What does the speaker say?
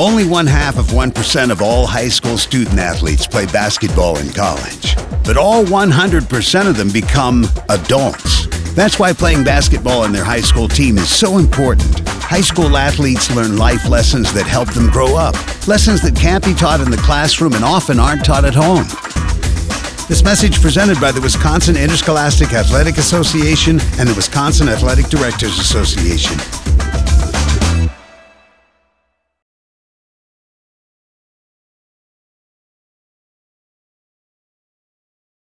Only 0.5% of all high school student athletes play basketball in college, but all 100% of them become adults. That's why playing basketball in their high school team is so important. High school athletes learn life lessons that help them grow up, lessons that can't be taught in the classroom and often aren't taught at home. This message presented by the Wisconsin Interscholastic Athletic Association and the Wisconsin Athletic Directors Association.